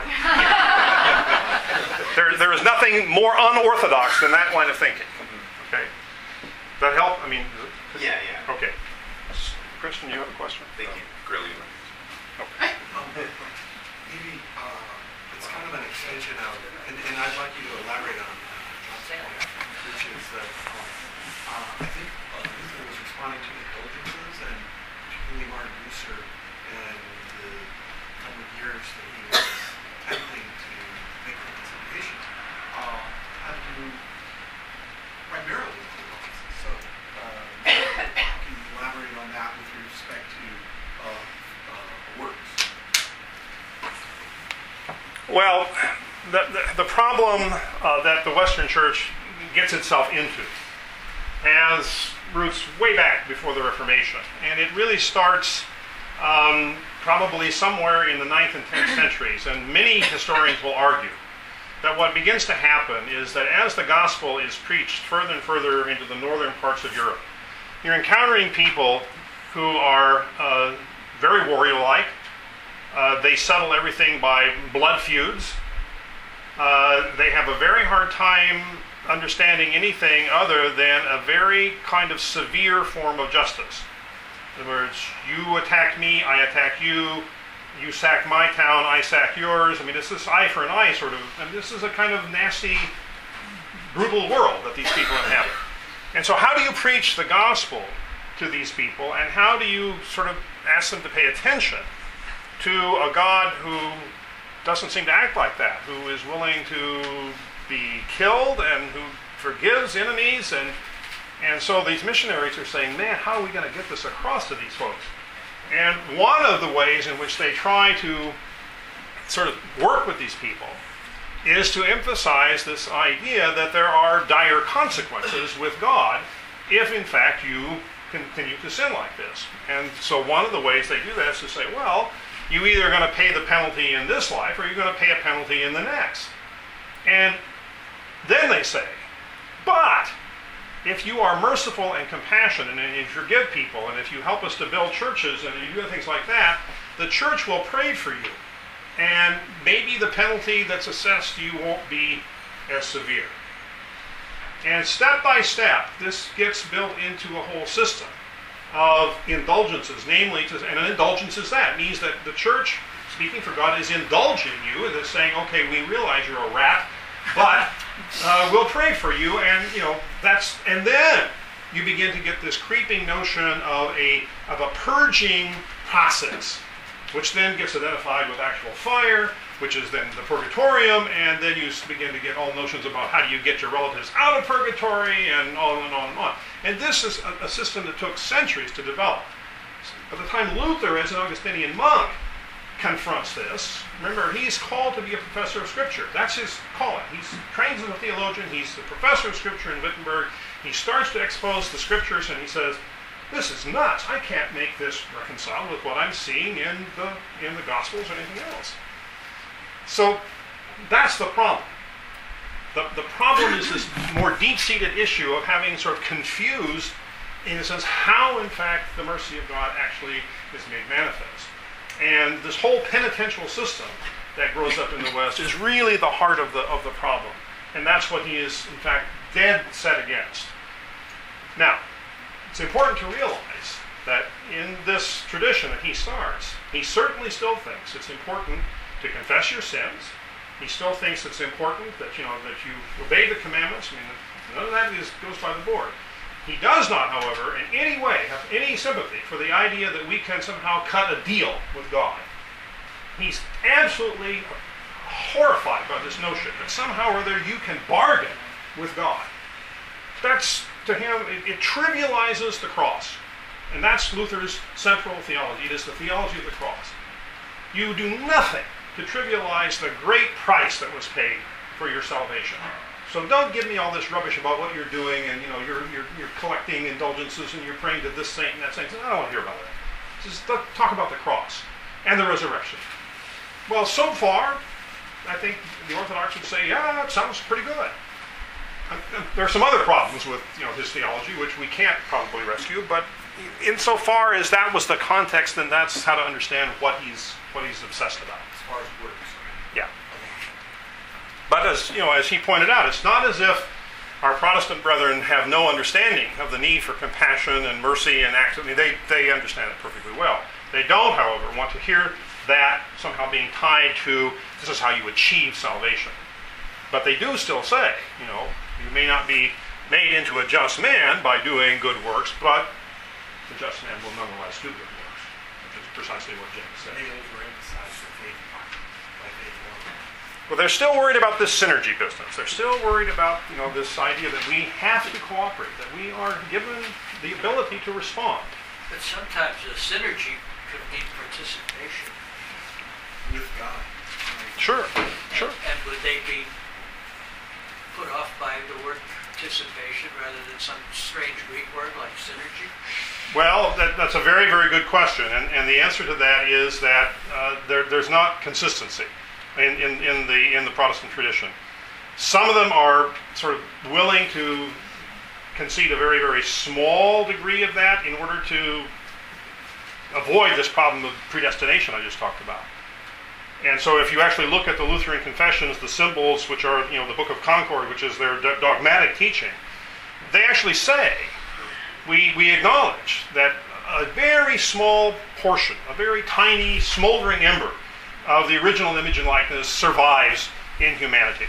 there is nothing more unorthodox than that line of thinking. Okay? Does that help? I mean, Yeah. okay. Christian, you have a question? Thank you. Grilling. Okay. Maybe it's kind of an extension of, and I'd like you to elaborate on John's point, which is that I think Luther was responding to indulgences, and particularly Martin Luther, and the number of years that he was attempting to make reconciliation, had to do primarily with indulgences. So can you elaborate on that with respect to works? Well, the problem that the Western Church gets itself into has roots way back before the Reformation. And it really starts probably somewhere in the 9th and 10th centuries. And many historians will argue that what begins to happen is that as the gospel is preached further and further into the northern parts of Europe, you're encountering people who are very warrior-like. They settle everything by blood feuds. They have a very hard time understanding anything other than a very kind of severe form of justice. In other words, you attack me, I attack you, you sack my town, I sack yours. I mean, it's this eye for an eye sort of, and this is a kind of nasty, brutal world that these people inhabit. And so how do you preach the gospel to these people, and how do you sort of ask them to pay attention to a God who doesn't seem to act like that, who is willing to be killed and who forgives enemies? And so these missionaries are saying, man, how are we going to get this across to these folks? And one of the ways in which they try to sort of work with these people is to emphasize this idea that there are dire consequences with God if, in fact, you continue to sin like this. And so one of the ways they do that is to say, well, you're either going to pay the penalty in this life or you're going to pay a penalty in the next. And then they say, but if you are merciful and compassionate and you forgive people and if you help us to build churches and you do things like that, the church will pray for you. And maybe the penalty that's assessed to you won't be as severe. And step by step, this gets built into a whole system of indulgences, namely, and an indulgence is that. It means that the church, speaking for God, is indulging you and is saying, okay, we realize you're a rat, but we'll pray for you, and and then you begin to get this creeping notion of a purging process, which then gets identified with actual fire, which is then the purgatorium, and then you begin to get all notions about how do you get your relatives out of purgatory, and on and on and on. And this is a system that took centuries to develop. By the time Luther, as an Augustinian monk, confronts this, remember, he's called to be a professor of Scripture. That's his calling. He's trained as a theologian. He's the professor of Scripture in Wittenberg. He starts to expose the Scriptures, and he says, this is nuts. I can't make this reconcile with what I'm seeing in the Gospels or anything else. So that's the problem. The problem is this more deep-seated issue of having sort of confused, in a sense, how, in fact, the mercy of God actually is made manifest. And this whole penitential system that grows up in the West is really the heart of the problem. And that's what he is, in fact, dead set against. Now, it's important to realize that in this tradition that he starts, he certainly still thinks it's important to confess your sins. He still thinks it's important that you obey the commandments. I mean, none of that goes by the board. He does not, however, in any way have any sympathy for the idea that we can somehow cut a deal with God. He's absolutely horrified by this notion that somehow or other you can bargain with God. That's, to him, it trivializes the cross. And that's Luther's central theology. It is the theology of the cross. You do nothing to trivialize the great price that was paid for your salvation. So don't give me all this rubbish about what you're doing and you're collecting indulgences and you're praying to this saint and that saint. I don't want to hear about that. Just talk about the cross and the resurrection. Well, so far, I think the Orthodox would say, yeah, it sounds pretty good. There are some other problems with his theology, which we can't probably rescue, but insofar as that was the context, then that's how to understand what he's obsessed about. As far as works. Yeah. But as he pointed out, it's not as if our Protestant brethren have no understanding of the need for compassion and mercy and act. I mean, they understand it perfectly well. They don't, however, want to hear that somehow being tied to this is how you achieve salvation. But they do still say, you may not be made into a just man by doing good works, but the just man will nonetheless do good works, which is precisely what James said. They overemphasize the faith part by faith alone. Well, they're still worried about this synergy business. They're still worried about this idea that we have to cooperate, that we are given the ability to respond. But sometimes the synergy could mean participation. With God. Sure. And would they be put off by the word participation rather than some strange Greek word like synergy? Well, that's a very, very good question. And the answer to that is that there's not consistency in the Protestant tradition. Some of them are sort of willing to concede a very, very small degree of that in order to avoid this problem of predestination I just talked about. And so if you actually look at the Lutheran confessions, the symbols, which are, the Book of Concord, which is their dogmatic teaching, they actually say, we acknowledge that a very small portion, a very tiny, smoldering ember of the original image and likeness survives in humanity.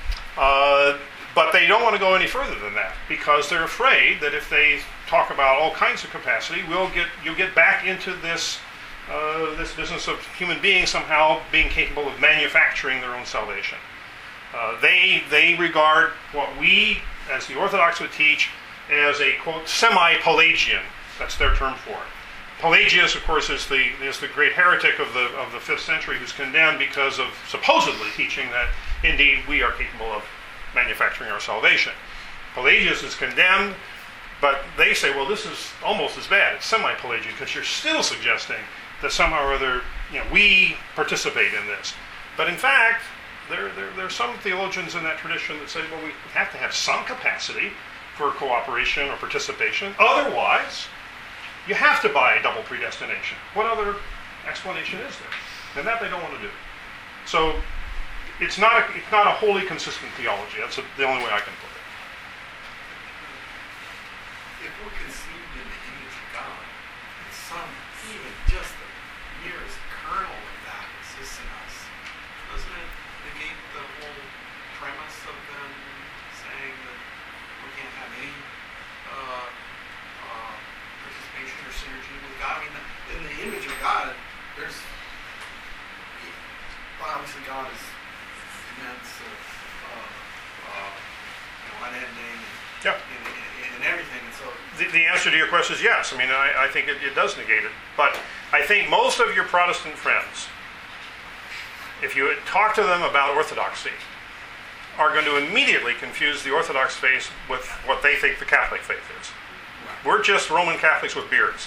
But they don't want to go any further than that, because they're afraid that if they talk about all kinds of capacity, you'll get back into this business of human beings somehow being capable of manufacturing their own salvation. They regard what we, as the Orthodox, would teach as a, quote, semi-Pelagian. That's their term for it. Pelagius, of course, is the great heretic of the 5th century who's condemned because of supposedly teaching that, indeed, we are capable of manufacturing our salvation. Pelagius is condemned, but they say, well, this is almost as bad. It's semi-Pelagian because you're still suggesting that somehow or other, we participate in this. But in fact, there are some theologians in that tradition that say, well, we have to have some capacity for cooperation or participation. Otherwise, you have to buy double predestination. What other explanation is there? And that they don't want to do. So it's not a wholly consistent theology. That's the only way I can put it. If we're conceived in the image of God, and some, even just the merest kernel of that exists in us, doesn't it negate the whole premise of them saying that we can't have any participation or synergy with God? I mean, in the image of God, obviously God is immense, unending, and everything. And so the answer to your question is yes. I mean, I think it does negate it. But I think most of your Protestant friends, if you talk to them about orthodoxy, are going to immediately confuse the Orthodox faith with what they think the Catholic faith is. We're just Roman Catholics with beards.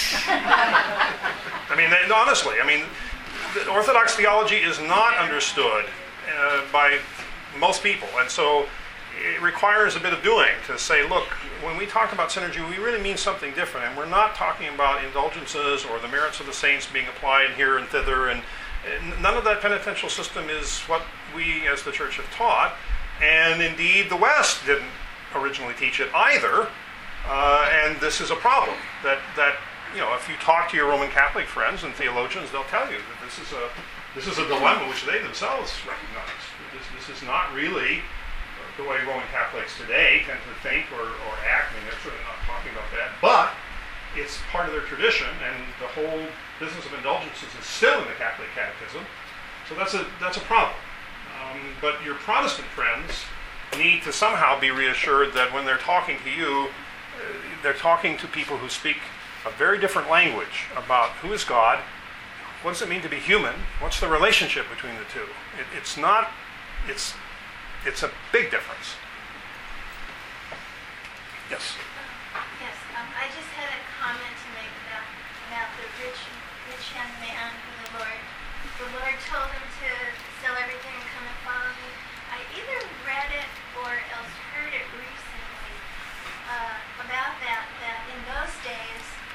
I mean, honestly, the Orthodox theology is not understood by most people, and so it requires a bit of doing to say, look, when we talk about synergy, we really mean something different, and we're not talking about indulgences or the merits of the saints being applied here and thither, and none of that penitential system is what we as the Church have taught, and indeed the West didn't originally teach it either, and this is a problem that if you talk to your Roman Catholic friends and theologians, they'll tell you that this is a dilemma which they themselves recognize. This is not really the way Roman Catholics today tend to think or act. They're certainly not talking about that, but it's part of their tradition, and the whole business of indulgences is still in the Catholic Catechism. So that's a problem. But your Protestant friends need to somehow be reassured that when they're talking to you, they're talking to people who speak a very different language about who is God, what does it mean to be human, what's the relationship between the two. It's a big difference. Yes? Yes, I just had a comment to make about the rich young man who the Lord told him to sell everything and come and follow me. I either read it or else heard it recently about that in those days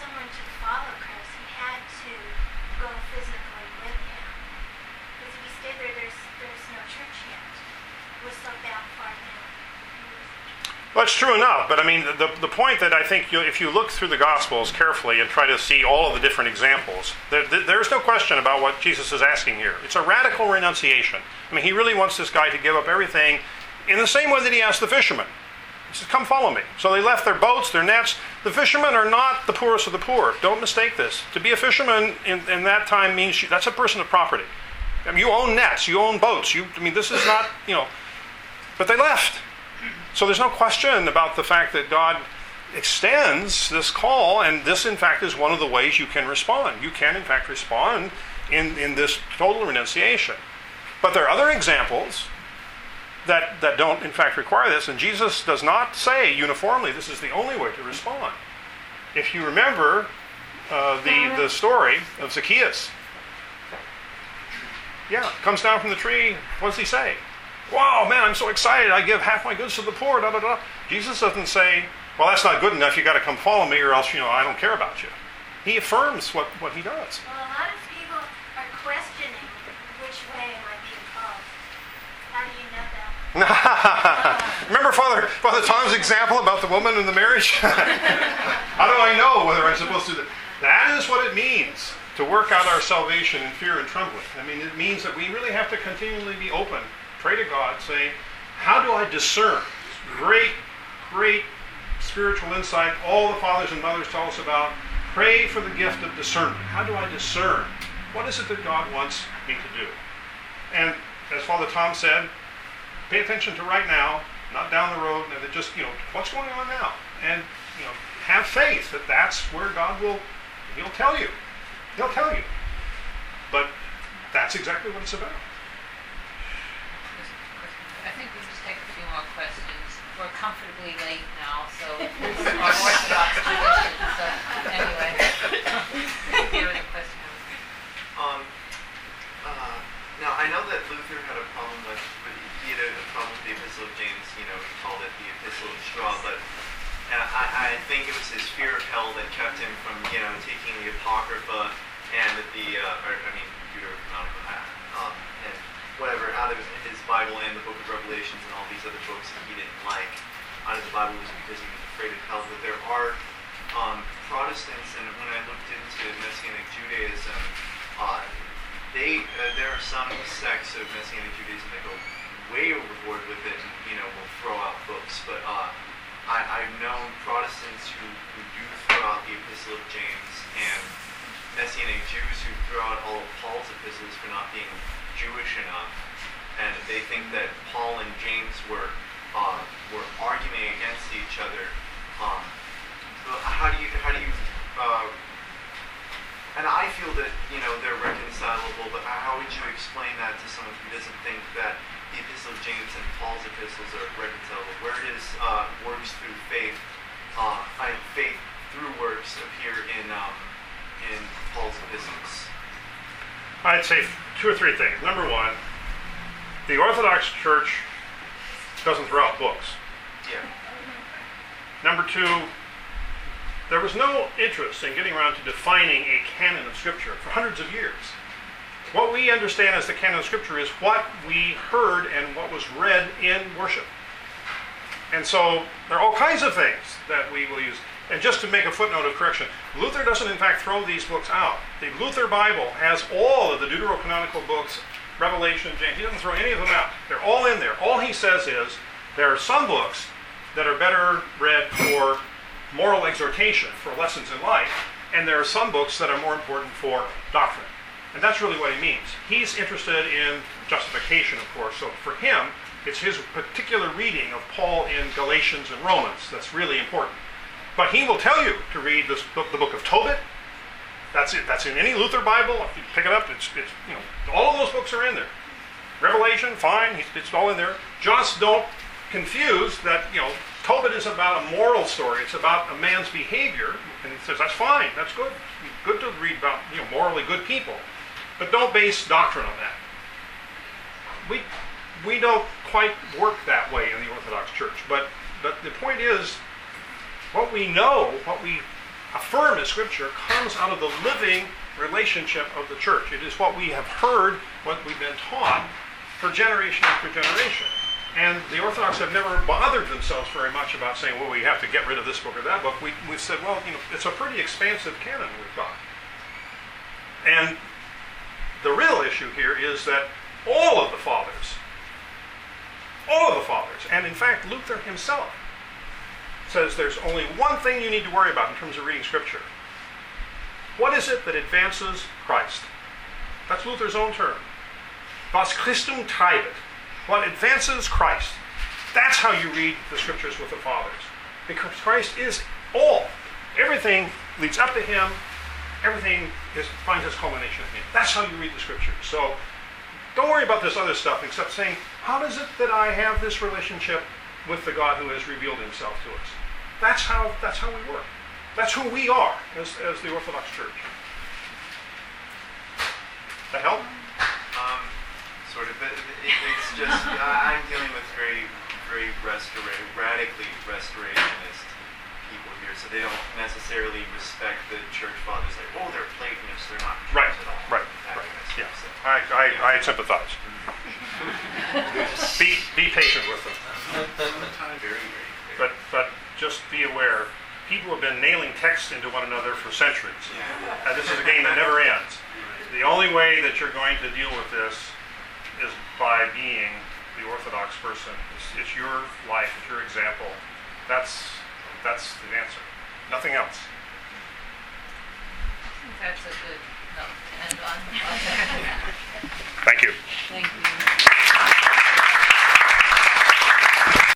someone to follow Christ, he had to go physically with him. Because if he stayed there, there's no church yet. We're so far now. Well, that's true enough, but I mean, the point that I think if you look through the Gospels carefully and try to see all of the different examples, there's no question about what Jesus is asking here. It's a radical renunciation. I mean, he really wants this guy to give up everything in the same way that he asked the fishermen. He says, come follow me. So they left their boats, their nets. The fishermen are not the poorest of the poor. Don't mistake this. To be a fisherman in that time means that's a person of property. I mean, you own nets, you own boats. This is not, but they left. So there's no question about the fact that God extends this call, and this, in fact, is one of the ways you can respond. You can, in fact, respond in this total renunciation. But there are other examples that don't, in fact, require this, and Jesus does not say uniformly this is the only way to respond. If you remember the story of Zacchaeus, comes down from the tree, what does he say? Wow, man, I'm so excited. I give half my goods to the poor, da da da. Jesus doesn't say, well, that's not good enough. You got to come follow me, or else, I don't care about you. He affirms what he does. Well, a lot of people are questioning which way am I being called. How do you know that? Remember Father Tom's example about the woman in the marriage? How do I know whether I'm supposed to do that? That is what it means to work out our salvation in fear and trembling. I mean, it means that we really have to continually be open. Pray to God, saying, how do I discern? Great spiritual insight all the fathers and mothers tell us about. Pray for the gift of discernment. How do I discern? What is it that God wants me to do? And as Father Tom said, pay attention to right now, not down the road, and just, what's going on now? And, have faith that that's where God he'll tell you. He'll tell you. But that's exactly what it's about. I think we just take a few more questions. We're comfortably late now, so this is our Orthodox tradition. So anyway, here are the questions. Now I know that Luther had a problem with the Epistle of James. He called it the Epistle of Straw, but I think it was his fear of hell that kept him from taking the Apocrypha and Deuterocanonical and whatever out of his Bible and the Book of Revelations and all these other books that he didn't like out of the Bible was because he was afraid of hell. But there are Protestants, and when I looked into Messianic Judaism, there are some sects of Messianic Judaism that go way overboard with it and will throw out books. But I've known Protestants who do throw out the Epistle of James, and Messianic Jews who throw out all of Paul's epistles for not being Jewish enough, and they think that Paul and James were arguing against each other. How do you? And I feel that they're reconcilable, but how would you explain that to someone who doesn't think that the Epistle of James and Paul's epistles are reconcilable? Where does works through faith, faith through works appear in Paul's epistles? I'd say two or three things. Number one, the Orthodox Church doesn't throw out books. Yeah. Number two, there was no interest in getting around to defining a canon of Scripture for hundreds of years. What we understand as the canon of Scripture is what we heard and what was read in worship. And so there are all kinds of things that we will use. And just to make a footnote of correction, Luther doesn't in fact throw these books out. The Luther Bible has all of the deuterocanonical books, Revelation, James. He doesn't throw any of them out. They're all in there. All he says is there are some books that are better read for moral exhortation, for lessons in life, and there are some books that are more important for doctrine. And that's really what he means. He's interested in justification, of course. So for him, it's his particular reading of Paul in Galatians and Romans that's really important. But he will tell you to read the book of Tobit. That's it. That's in any Luther Bible. If you pick it up, it's all of those books are in there. Revelation, fine, it's all in there. Just don't confuse that. Tobit is about a moral story. It's about a man's behavior, and he says that's fine. That's good. It's good to read about morally good people, but don't base doctrine on that. We don't quite work that way in the Orthodox Church. But the point is, what we know, what we affirmed as Scripture comes out of the living relationship of the church. It is what we have heard, what we've been taught for generation after generation. And the Orthodox have never bothered themselves very much about saying, well, we have to get rid of this book or that book. We've said, well, it's a pretty expansive canon we've got. And the real issue here is that all of the fathers, and in fact Luther himself, says there's only one thing you need to worry about in terms of reading Scripture. What is it that advances Christ? That's Luther's own term. Was Christum treibet. What advances Christ. That's how you read the Scriptures with the Fathers. Because Christ is all. Everything leads up to Him. Everything finds its culmination in Him. That's how you read the Scriptures. So don't worry about this other stuff except saying, how is it that I have this relationship with the God who has revealed Himself to us? That's how we work. That's who we are as the Orthodox Church. That help? Sort of. It's just, I'm dealing with very, very radically restorationist people here, so they don't necessarily respect the church fathers. Like, oh, they're Platonists, they're not Jews at all. Right. That kind of stuff, Yeah. so. I sympathize. Be patient with them. Very, very. But just be aware, people have been nailing texts into one another for centuries. And this is a game that never ends. The only way that you're going to deal with this is by being the Orthodox person. It's your life, it's your example. That's the answer. Nothing else. That's a good note to end on. Thank you. Thank you.